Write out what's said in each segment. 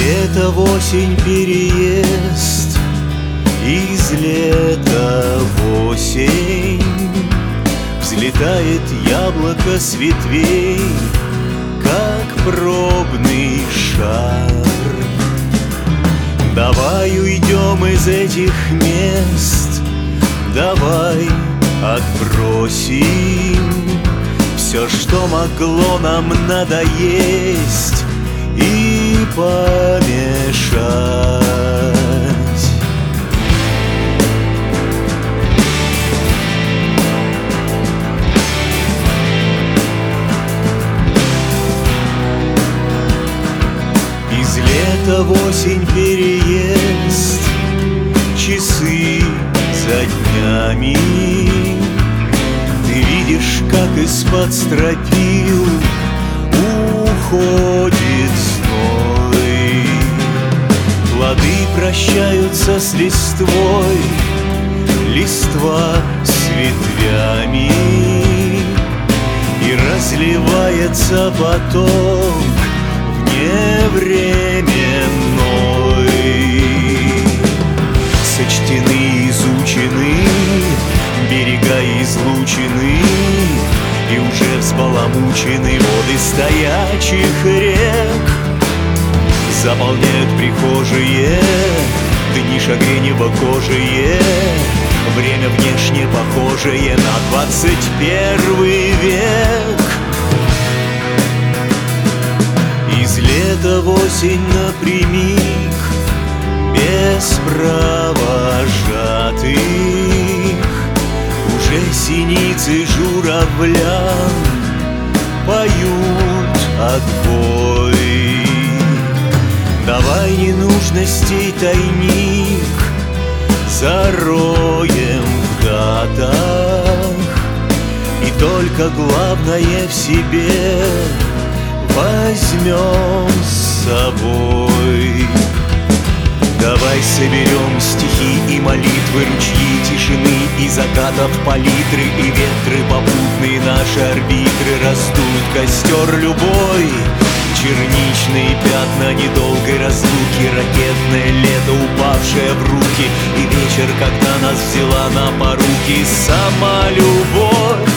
лета в осень переезд, из лета в осень взлетает яблоко с ветвей, как пробный шар. Давай уйдем из этих мест, давай отбросим все, что могло нам надоесть и помешать. Из лета в осень переезд, часы за днями. Ты видишь, как из-под стропил уходит зной. Плоды прощаются с листвой, листва с ветвями, и разливается поток вневременной. Сочтены, изучены берега излучены, и уже взбаламучены воды стоячих рек. Заполняют прихожие дни шагренево-кожие, время внешне похожее на 21 век. Из лета в осень напрямик, без провожатых, уже синицы журавлям поют отбой. Давай ненужностей тайник зароем в гадах, и только главное в себе возьмем с собой. Давай соберем стихи и молитвы, ручьи тишины и закатов палитры, и ветры попутные наши арбитры растут костер любой. Черничные пятна недолгой разлуки, ракетное лето, упавшее в руки, и вечер, когда нас взяла на поруки сама любовь.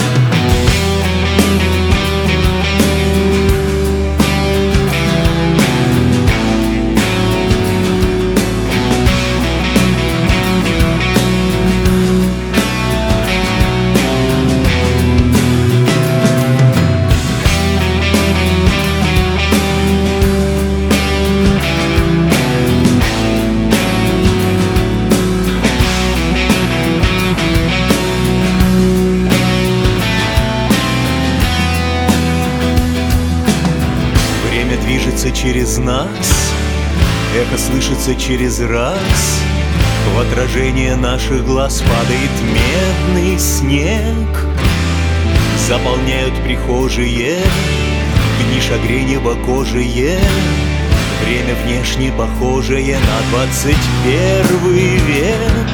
Движется через нас, эхо слышится через раз, в отражение наших глаз падает медный снег. Заполняют прихожие дни шагренево-кожие, время внешне похожее на 21 век.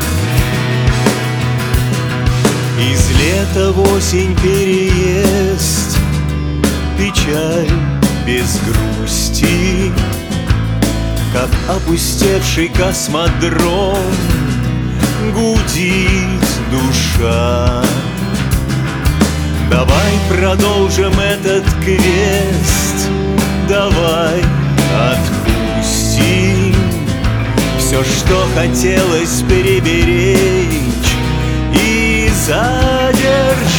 Из лета в осень переезд, печаль без грусти, как опустевший космодром, гудит душа. Давай продолжим этот квест, давай отпустим все, что хотелось переберечь и задержать.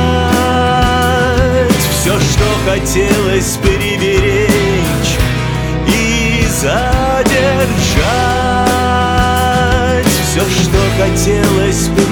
Все, что хотелось переберечь и задержать. Все, что хотелось переберечь